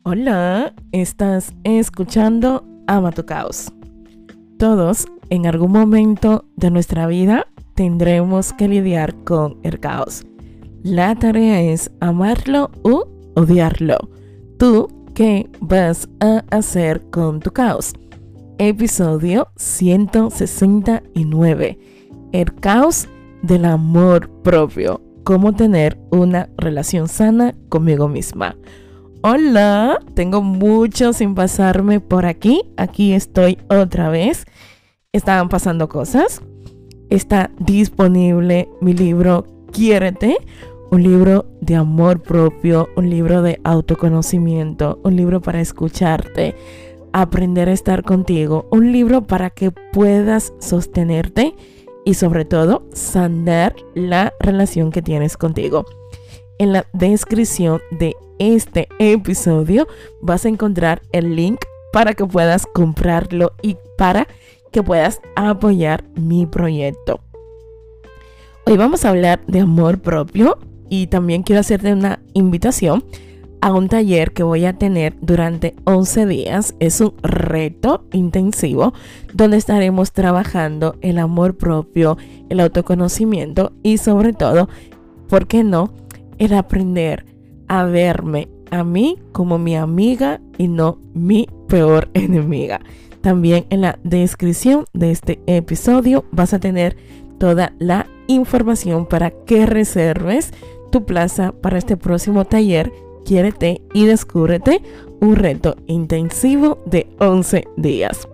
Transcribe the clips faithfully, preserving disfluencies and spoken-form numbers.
Hola, estás escuchando Ama tu Caos. Todos en algún momento de nuestra vida tendremos que lidiar con el caos. La tarea es amarlo u odiarlo. ¿Tú qué vas a hacer con tu caos? Episodio ciento sesenta y nueve. El caos del amor propio. Cómo tener una relación sana conmigo misma. Hola, tengo mucho sin pasarme por aquí. Aquí estoy otra vez. Estaban pasando cosas. Está disponible mi libro Quiérete, un libro de amor propio, un libro de autoconocimiento, un libro para escucharte, aprender a estar contigo, un libro para que puedas sostenerte y sobre todo sanar la relación que tienes contigo. En la descripción de este episodio vas a encontrar el link para que puedas comprarlo y para que puedas apoyar mi proyecto. Hoy vamos a hablar de amor propio y también quiero hacerte una invitación a un taller que voy a tener durante once días. Es un reto intensivo donde estaremos trabajando el amor propio, el autoconocimiento y sobre todo, ¿por qué no?, el aprender a verme a mí como mi amiga y no mi peor enemiga. También en la descripción de este episodio vas a tener toda la información para que reserves tu plaza para este próximo taller. Quiérete y descúbrete, un reto intensivo de once días.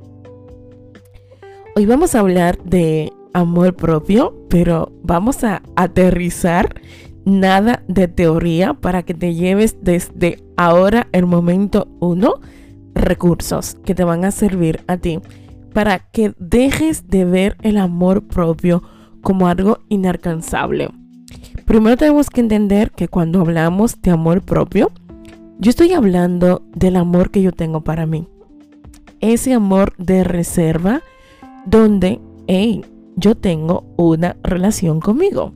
Hoy vamos a hablar de amor propio, pero vamos a aterrizar. Nada de teoría para que te lleves desde ahora, el momento uno, recursos que te van a servir a ti para que dejes de ver el amor propio como algo inalcanzable. Primero tenemos que entender que cuando hablamos de amor propio, yo estoy hablando del amor que yo tengo para mí. Ese amor de reserva donde, hey, yo tengo una relación conmigo.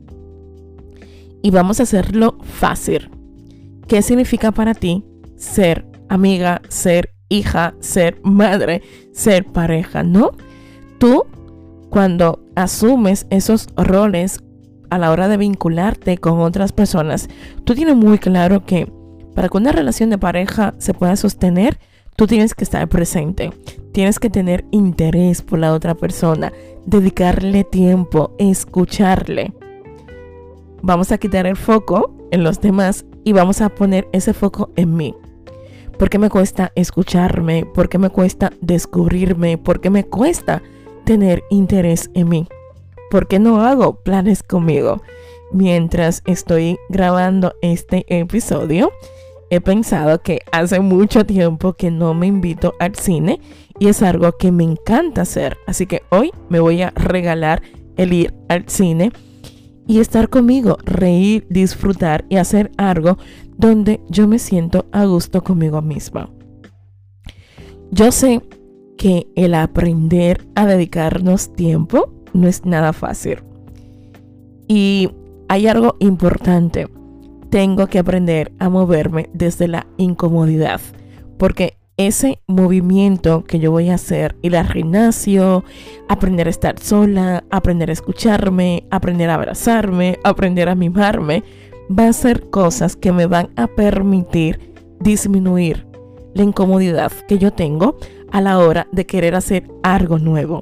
Y vamos a hacerlo fácil. ¿Qué significa para ti ser amiga, ser hija, ser madre, ser pareja? ¿No? Tú, cuando asumes esos roles a la hora de vincularte con otras personas, tú tienes muy claro que para que una relación de pareja se pueda sostener, tú tienes que estar presente. Tienes que tener interés por la otra persona, dedicarle tiempo, escucharle. Vamos a quitar el foco en los demás y vamos a poner ese foco en mí. ¿Por qué me cuesta escucharme? ¿Por qué me cuesta descubrirme? ¿Por qué me cuesta tener interés en mí? ¿Por qué no hago planes conmigo? Mientras estoy grabando este episodio, he pensado que hace mucho tiempo que no me invito al cine y es algo que me encanta hacer. Así que hoy me voy a regalar el ir al cine y estar conmigo, reír, disfrutar y hacer algo donde yo me siento a gusto conmigo misma. Yo sé que el aprender a dedicarnos tiempo no es nada fácil. Y hay algo importante. Tengo que aprender a moverme desde la incomodidad. Porque ese movimiento que yo voy a hacer, ir al gimnasio, aprender a estar sola, aprender a escucharme, aprender a abrazarme, aprender a mimarme, va a ser cosas que me van a permitir disminuir la incomodidad que yo tengo a la hora de querer hacer algo nuevo.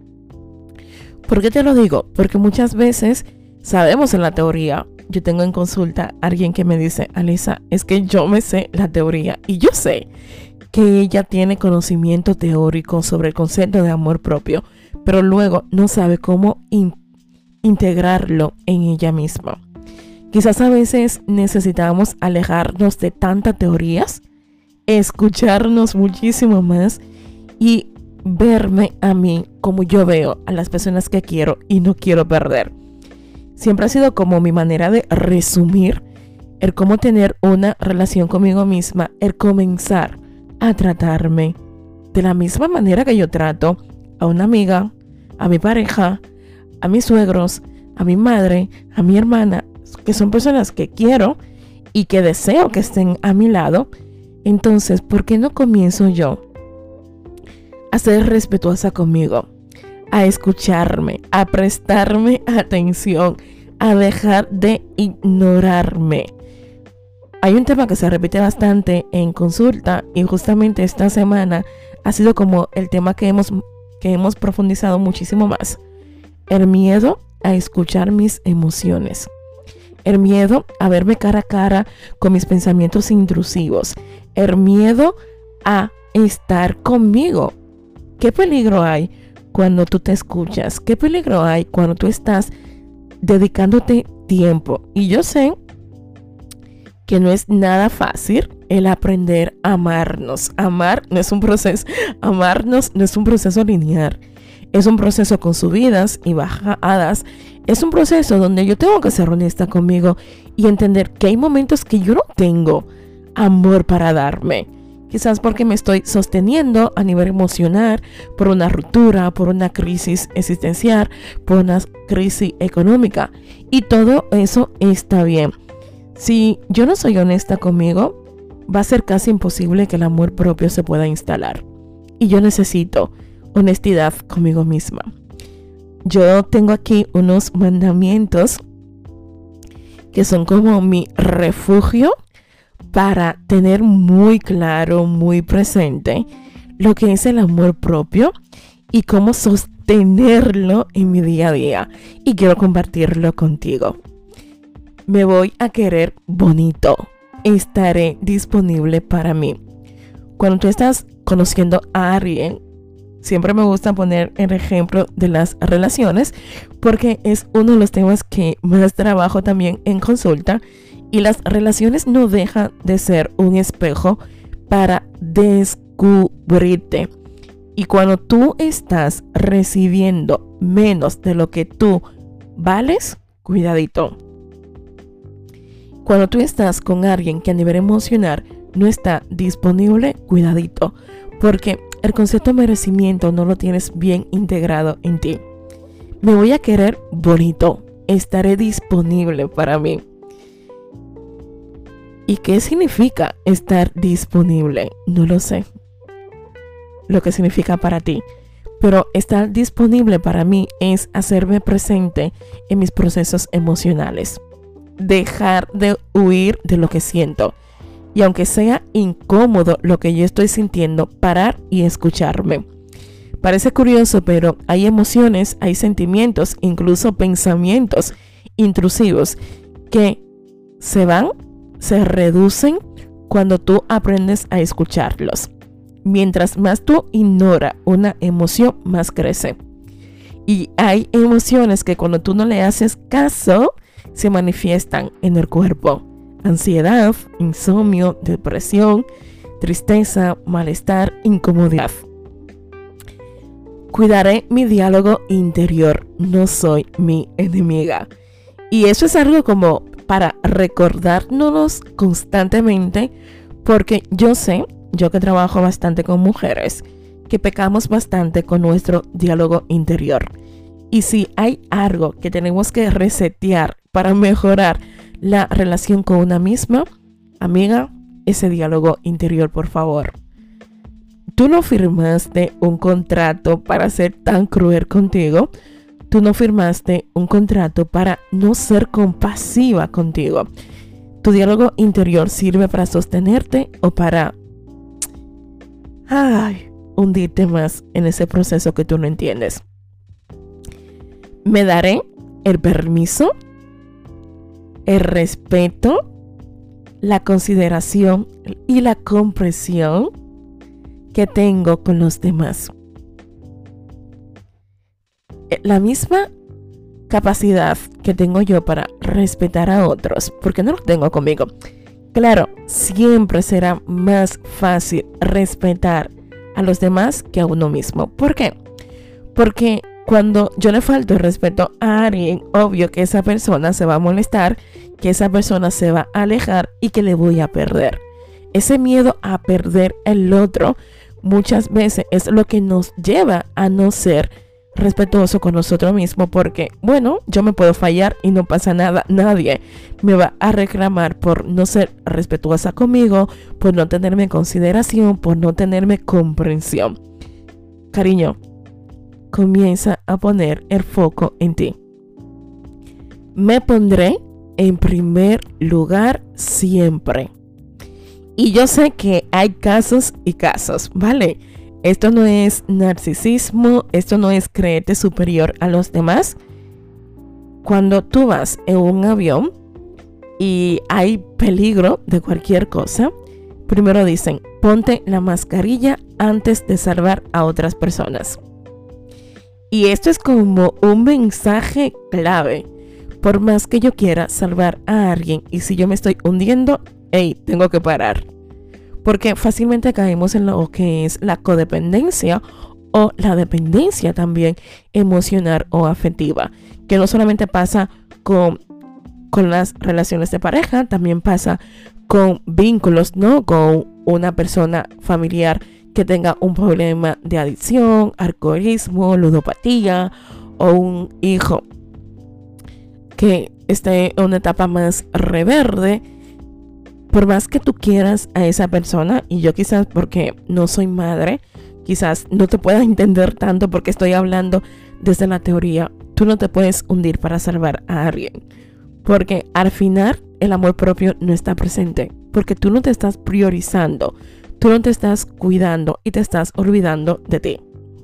¿Por qué te lo digo? Porque muchas veces sabemos en la teoría. Yo tengo en consulta a alguien que me dice: Alisa, es que yo me sé la teoría y yo sé que ella tiene conocimiento teórico sobre el concepto de amor propio, pero luego no sabe cómo in- integrarlo en ella misma. Quizás a veces necesitamos alejarnos de tantas teorías, escucharnos muchísimo más y verme a mí como yo veo a las personas que quiero y no quiero perder. Siempre ha sido como mi manera de resumir el cómo tener una relación conmigo misma, el comenzar a tratarme de la misma manera que yo trato a una amiga, a mi pareja, a mis suegros, a mi madre, a mi hermana, que son personas que quiero y que deseo que estén a mi lado. Entonces, ¿por qué no comienzo yo a ser respetuosa conmigo, a escucharme, a prestarme atención, a dejar de ignorarme? Hay un tema que se repite bastante en consulta y justamente esta semana ha sido como el tema que hemos, que hemos profundizado muchísimo más. El miedo a escuchar mis emociones. El miedo a verme cara a cara con mis pensamientos intrusivos. El miedo a estar conmigo. ¿Qué peligro hay cuando tú te escuchas? ¿Qué peligro hay cuando tú estás dedicándote tiempo? Y yo sé que no es nada fácil el aprender a amarnos. Amar no es un proceso, amarnos no es un proceso lineal. Es un proceso con subidas y bajadas. Es un proceso donde yo tengo que ser honesta conmigo y entender que hay momentos que yo no tengo amor para darme. Quizás porque me estoy sosteniendo a nivel emocional por una ruptura, por una crisis existencial, por una crisis económica. Y todo eso está bien. Si yo no soy honesta conmigo, va a ser casi imposible que el amor propio se pueda instalar. Y yo necesito honestidad conmigo misma. Yo tengo aquí unos mandamientos que son como mi refugio para tener muy claro, muy presente lo que es el amor propio y cómo sostenerlo en mi día a día. Y quiero compartirlo contigo. Me voy a querer bonito. Estaré disponible para mí. Cuando tú estás conociendo a alguien, siempre me gusta poner el ejemplo de las relaciones porque es uno de los temas que más trabajo también en consulta. Y las relaciones no dejan de ser un espejo para descubrirte. Y cuando tú estás recibiendo menos de lo que tú vales, cuidadito. Cuando tú estás con alguien que a nivel emocional no está disponible, cuidadito. Porque el concepto de merecimiento no lo tienes bien integrado en ti. Me voy a querer bonito. Estaré disponible para mí. ¿Y qué significa estar disponible? No lo sé. Lo que significa para ti. Pero estar disponible para mí es hacerme presente en mis procesos emocionales. Dejar de huir de lo que siento. Y aunque sea incómodo lo que yo estoy sintiendo, parar y escucharme. Parece curioso, pero hay emociones, hay sentimientos, incluso pensamientos intrusivos que se van, se reducen cuando tú aprendes a escucharlos. Mientras más tú ignoras una emoción, más crece. Y hay emociones que cuando tú no le haces caso, se manifiestan en el cuerpo. Ansiedad, insomnio, depresión, tristeza, malestar, incomodidad. Cuidaré mi diálogo interior. No soy mi enemiga. Y eso es algo como para recordárnoslos constantemente, porque yo sé, yo que trabajo bastante con mujeres, que pecamos bastante con nuestro diálogo interior. Y si hay algo que tenemos que resetear para mejorar la relación con una misma, amiga, ese diálogo interior, por favor. Tú no firmaste un contrato para ser tan cruel contigo. Tú no firmaste un contrato para no ser compasiva contigo. Tu diálogo interior sirve para sostenerte o para ay, hundirte más en ese proceso que tú no entiendes. Me daré el permiso, el respeto, la consideración y la comprensión que tengo con los demás. La misma capacidad que tengo yo para respetar a otros, porque no lo tengo conmigo. Claro, siempre será más fácil respetar a los demás que a uno mismo. ¿Por qué? Porque cuando yo le falto el respeto a alguien, obvio que esa persona se va a molestar, que esa persona se va a alejar y que le voy a perder. Ese miedo a perder el otro muchas veces es lo que nos lleva a no ser respetuoso con nosotros mismos, porque bueno, yo me puedo fallar y no pasa nada. Nadie me va a reclamar por no ser respetuosa conmigo, por no tenerme consideración, por no tenerme comprensión. Cariño, comienza a poner el foco en ti. Me pondré en primer lugar siempre. Y yo sé que hay casos y casos, ¿vale? Esto no es narcisismo, esto no es creerte superior a los demás. Cuando tú vas en un avión y hay peligro de cualquier cosa, primero dicen, ponte la mascarilla antes de salvar a otras personas. Y esto es como un mensaje clave. Por más que yo quiera salvar a alguien y si yo me estoy hundiendo, hey, tengo que parar. Porque fácilmente caemos en lo que es la codependencia o la dependencia también emocional o afectiva. Que no solamente pasa con, con las relaciones de pareja, también pasa con vínculos, ¿no? Con una persona familiar que tenga un problema de adicción, alcoholismo, ludopatía o un hijo que esté en una etapa más rebelde. Por más que tú quieras a esa persona, y yo quizás porque no soy madre, quizás no te pueda entender tanto porque estoy hablando desde la teoría, tú no te puedes hundir para salvar a alguien. Porque al final el amor propio no está presente, porque tú no te estás priorizando, tú no te estás cuidando y te estás olvidando de ti.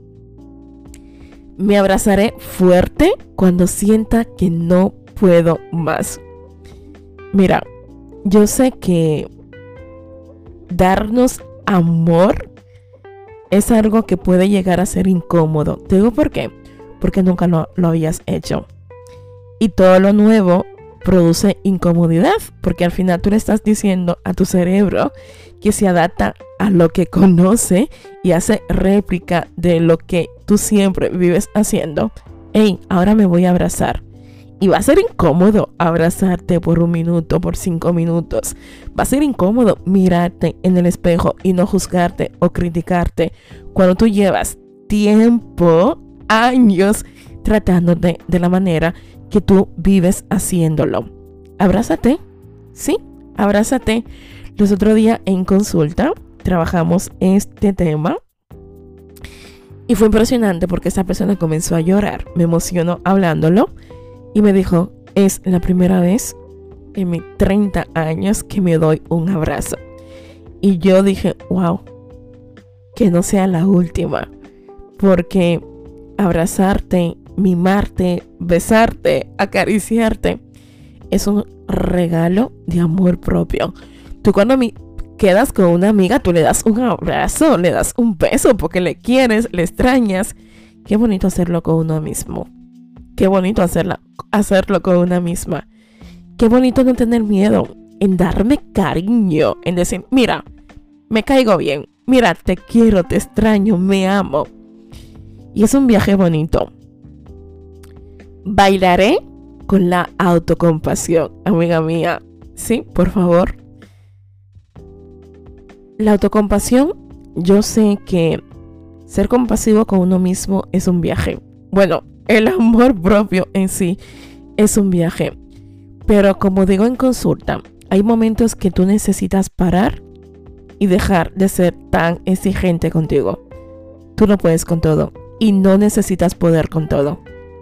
Me abrazaré fuerte cuando sienta que no puedo más. Mira, yo sé que darnos amor es algo que puede llegar a ser incómodo. Te digo por qué. Porque nunca lo, lo habías hecho. Y todo lo nuevo produce incomodidad. Porque al final tú le estás diciendo a tu cerebro que se adapta a lo que conoce y hace réplica de lo que tú siempre vives haciendo. Hey, ahora me voy a abrazar. Y va a ser incómodo abrazarte por un minuto, por cinco minutos. Va a ser incómodo mirarte en el espejo y no juzgarte o criticarte cuando tú llevas tiempo, años, tratándote de la manera que tú vives haciéndolo. Abrázate, sí, abrázate. Los otros días en consulta trabajamos este tema y fue impresionante porque esa persona comenzó a llorar. Me emocionó hablándolo. Y me dijo, es la primera vez en mis treinta años que me doy un abrazo. Y yo dije, wow, que no sea la última. Porque abrazarte, mimarte, besarte, acariciarte, es un regalo de amor propio. Tú cuando me quedas con una amiga, tú le das un abrazo, le das un beso porque le quieres, le extrañas. Qué bonito hacerlo con uno mismo. Qué bonito hacerla, hacerlo con una misma. Qué bonito no tener miedo en darme cariño, en decir, mira, me caigo bien, mira, te quiero, te extraño, me amo. Y es un viaje bonito. Bailaré con la autocompasión, amiga mía. Sí, por favor. La autocompasión, yo sé que ser compasivo con uno mismo es un viaje. Bueno, el amor propio en sí es un viaje. Pero como digo en consulta, hay momentos que tú necesitas parar y dejar de ser tan exigente contigo. Tú no puedes con todo y no necesitas poder con todo.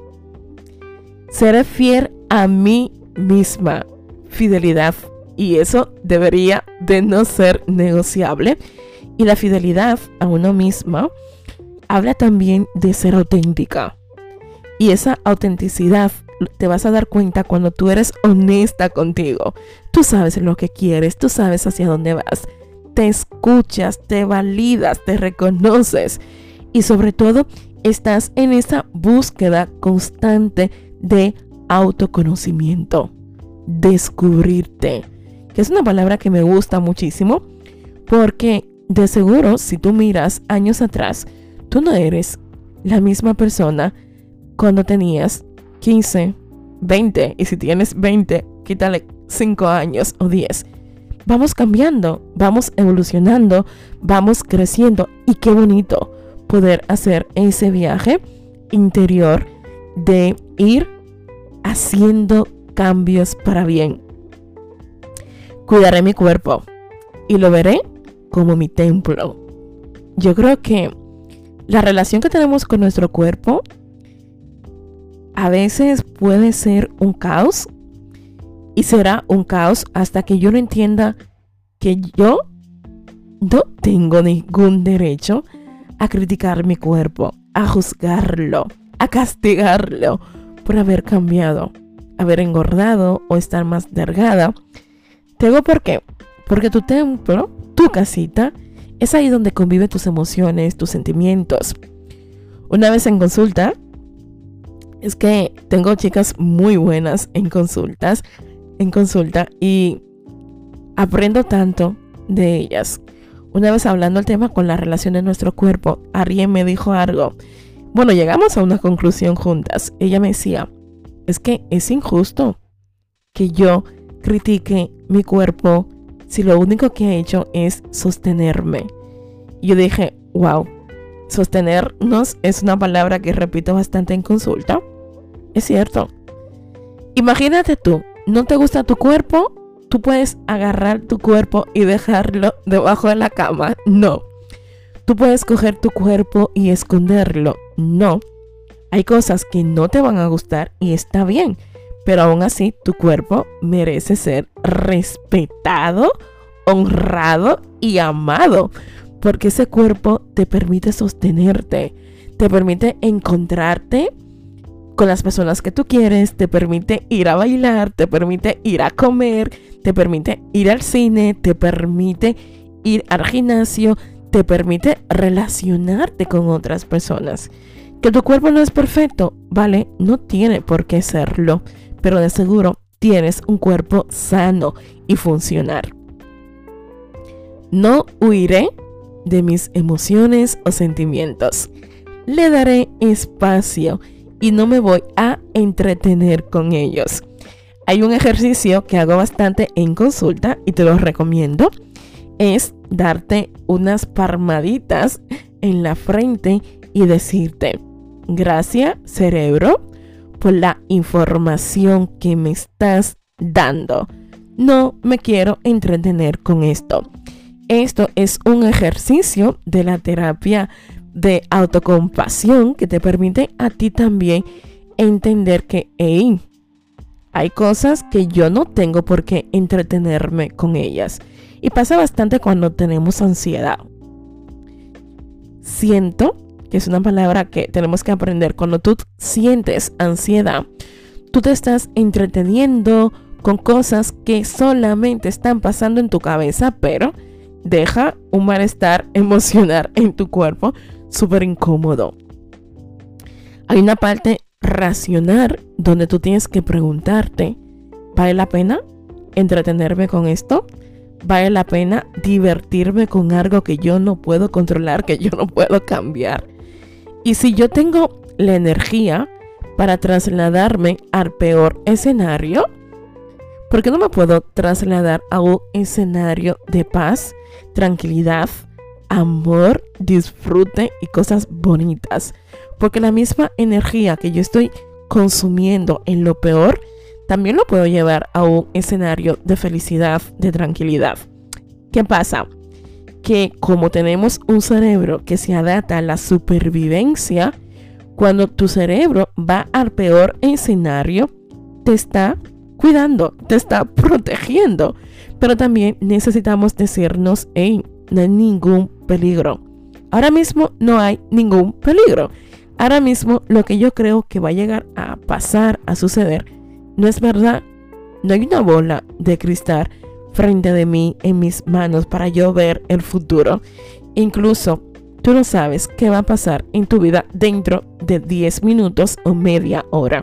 Seré fiel a mí misma. Fidelidad. Y eso debería de no ser negociable. Y la fidelidad a uno misma habla también de ser auténtica. Y esa autenticidad te vas a dar cuenta cuando tú eres honesta contigo. Tú sabes lo que quieres, tú sabes hacia dónde vas. Te escuchas, te validas, te reconoces. Y sobre todo, estás en esa búsqueda constante de autoconocimiento. Descubrirte. Que es una palabra que me gusta muchísimo. Porque de seguro, si tú miras años atrás, tú no eres la misma persona cuando tenías quince, veinte, y si tienes veinte, quítale cinco años o diez. Vamos cambiando, vamos evolucionando, vamos creciendo y qué bonito poder hacer ese viaje interior de ir haciendo cambios para bien. Cuidaré mi cuerpo y lo veré como mi templo. Yo creo que la relación que tenemos con nuestro cuerpo a veces puede ser un caos, y será un caos hasta que yo no entienda que yo no tengo ningún derecho a criticar mi cuerpo, a juzgarlo, a castigarlo por haber cambiado, haber engordado o estar más delgada. Te digo por qué. Porque tu templo, tu casita, es ahí donde conviven tus emociones, tus sentimientos. Una vez en consulta, es que tengo chicas muy buenas en consultas, en consulta y aprendo tanto de ellas. Una vez hablando el tema con la relación de nuestro cuerpo, Ariel me dijo algo. Bueno, llegamos a una conclusión juntas. Ella me decía, es que es injusto que yo critique mi cuerpo si lo único que he hecho es sostenerme. Y yo dije, wow, sostenernos es una palabra que repito bastante en consulta. Es cierto. Imagínate tú, ¿no te gusta tu cuerpo? Tú puedes agarrar tu cuerpo y dejarlo debajo de la cama. No. Tú puedes coger tu cuerpo y esconderlo. No. Hay cosas que no te van a gustar y está bien. Pero aún así, tu cuerpo merece ser respetado, honrado y amado. Porque ese cuerpo te permite sostenerte. Te permite encontrarte con las personas que tú quieres, te permite ir a bailar, te permite ir a comer, te permite ir al cine, te permite ir al gimnasio, te permite relacionarte con otras personas. Que tu cuerpo no es perfecto, vale, no tiene por qué serlo, pero de seguro tienes un cuerpo sano y funcional. No huiré de mis emociones o sentimientos. Le daré espacio y no me voy a entretener con ellos. Hay un ejercicio que hago bastante en consulta y te lo recomiendo. Es darte unas palmaditas en la frente y decirte, gracias cerebro por la información que me estás dando. No me quiero entretener con esto. Esto es un ejercicio de la terapia de autocompasión que te permite a ti también entender que hey, hay cosas que yo no tengo por qué entretenerme con ellas. Y pasa bastante cuando tenemos ansiedad. Siento, que es una palabra que tenemos que aprender. Cuando tú sientes ansiedad, tú te estás entreteniendo con cosas que solamente están pasando en tu cabeza, pero deja un malestar emocional en tu cuerpo súper incómodo. Hay una parte racional donde tú tienes que preguntarte, ¿vale la pena entretenerme con esto? ¿Vale la pena divertirme con algo que yo no puedo controlar, que yo no puedo cambiar? Y si yo tengo la energía para trasladarme al peor escenario, ¿por qué no me puedo trasladar a un escenario de paz, tranquilidad, amor, disfrute y cosas bonitas? Porque la misma energía que yo estoy consumiendo en lo peor, también lo puedo llevar a un escenario de felicidad, de tranquilidad. ¿Qué pasa? Que como tenemos un cerebro que se adapta a la supervivencia, cuando tu cerebro va al peor escenario, te está cuidando, te está protegiendo. Pero también necesitamos decirnos, hey, no hay ningún peligro. Ahora mismo no hay ningún peligro. Ahora mismo lo que yo creo que va a llegar a pasar, a suceder, no es verdad. No hay una bola de cristal frente de mí, en mis manos, para yo ver el futuro. Incluso tú no sabes qué va a pasar en tu vida dentro de diez minutos o media hora.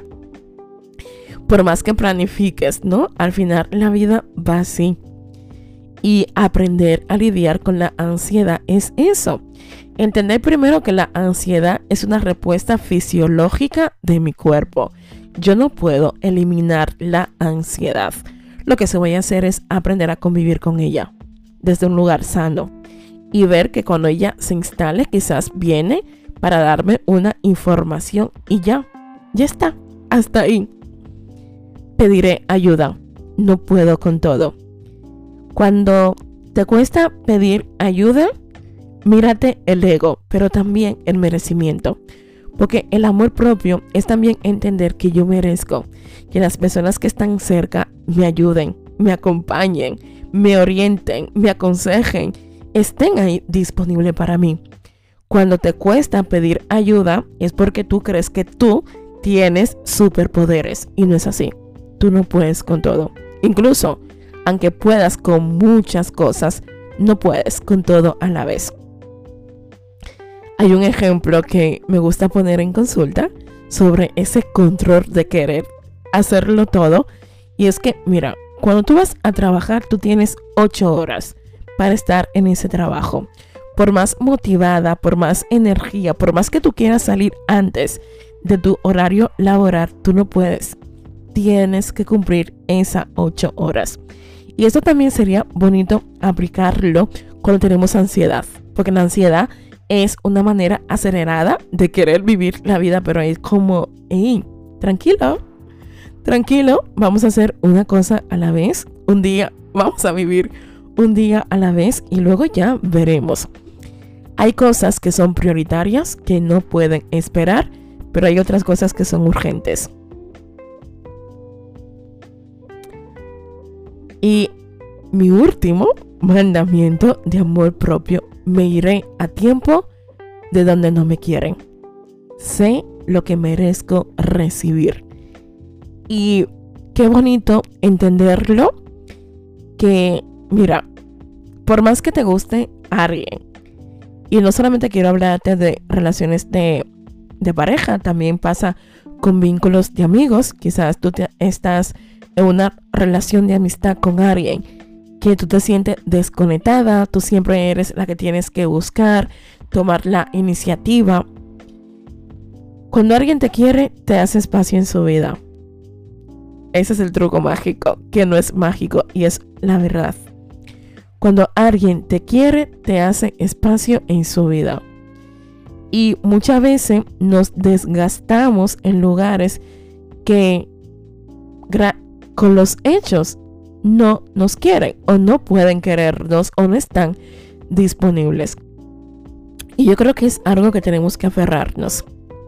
Por más que planifiques, ¿no? Al final la vida va así. Y aprender a lidiar con la ansiedad es eso. Entender primero que la ansiedad es una respuesta fisiológica de mi cuerpo. Yo no puedo eliminar la ansiedad. Lo que se voy a hacer es aprender a convivir con ella desde un lugar sano. Y ver que cuando ella se instale, quizás viene para darme una información y ya, ya está, hasta ahí. Pediré ayuda, no puedo con todo. Cuando te cuesta pedir ayuda, mírate el ego, pero también el merecimiento. Porque el amor propio es también entender que yo merezco, que las personas que están cerca me ayuden, me acompañen, me orienten, me aconsejen, estén ahí disponibles para mí. Cuando te cuesta pedir ayuda es porque tú crees que tú tienes superpoderes y no es así. Tú no puedes con todo. Incluso, aunque puedas con muchas cosas, no puedes con todo a la vez. Hay un ejemplo que me gusta poner en consulta sobre ese control de querer hacerlo todo. Y es que, mira, cuando tú vas a trabajar, tú tienes ocho horas para estar en ese trabajo. Por más motivada, por más energía, por más que tú quieras salir antes de tu horario laboral, tú no puedes. Tienes que cumplir esas ocho horas. Y esto también sería bonito aplicarlo cuando tenemos ansiedad. Porque la ansiedad es una manera acelerada de querer vivir la vida, pero es como, hey, tranquilo, tranquilo, vamos a hacer una cosa a la vez, un día, vamos a vivir un día a la vez y luego ya veremos. Hay cosas que son prioritarias, que no pueden esperar, pero hay otras cosas que son urgentes. Y mi último mandamiento de amor propio: me iré a tiempo de donde no me quieren. Sé lo que merezco recibir. Y qué bonito entenderlo, que mira, por más que te guste alguien, y no solamente quiero hablarte de relaciones de, de pareja, también pasa con vínculos de amigos. Quizás tú te, estás en una relación de amistad con alguien que tú te sientes desconectada, tú siempre eres la que tienes que buscar, tomar la iniciativa. Cuando alguien te quiere, te hace espacio en su vida. Ese es el truco mágico, que no es mágico y es la verdad. Cuando alguien te quiere, te hace espacio en su vida. Y muchas veces nos desgastamos en lugares que gra- con los hechos no nos quieren o no pueden querernos o no están disponibles. Y yo creo que es algo que tenemos que aferrarnos.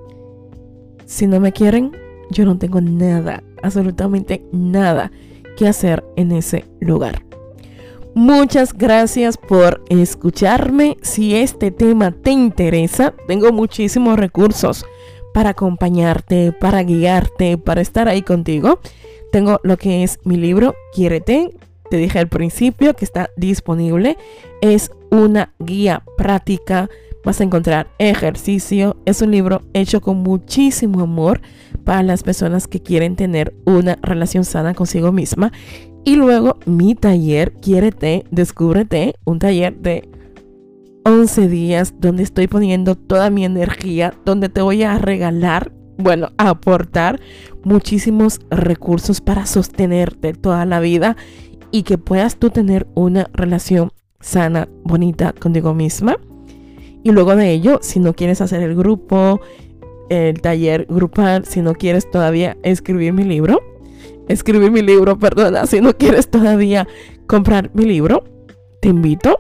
Si no me quieren, yo no tengo nada, absolutamente nada que hacer en ese lugar. Muchas gracias por escucharme. Si este tema te interesa, tengo muchísimos recursos para acompañarte, para guiarte, para estar ahí contigo. Tengo lo que es mi libro, Quiérete. Te dije al principio que está disponible. Es una guía práctica. Vas a encontrar ejercicio. Es un libro hecho con muchísimo amor para las personas que quieren tener una relación sana consigo misma. Y luego mi taller, Quiérete, Descúbrete, un taller de once días donde estoy poniendo toda mi energía, donde te voy a regalar, bueno, a aportar muchísimos recursos para sostenerte toda la vida y que puedas tú tener una relación sana, bonita contigo misma. Y luego de ello, si no quieres hacer el grupo, el taller grupal, si no quieres todavía escribir mi libro, escribir mi libro, perdona, si no quieres todavía comprar mi libro, te invito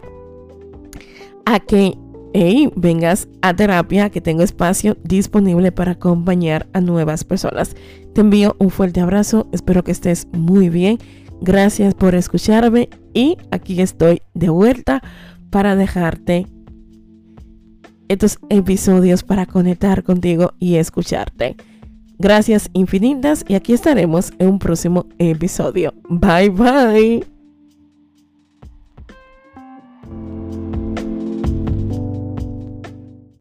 a que hey, vengas a terapia, que tengo espacio disponible para acompañar a nuevas personas. Te envío un fuerte abrazo, espero que estés muy bien. Gracias por escucharme y aquí estoy de vuelta para dejarte estos episodios para conectar contigo y escucharte. Gracias infinitas y aquí estaremos en un próximo episodio. Bye bye.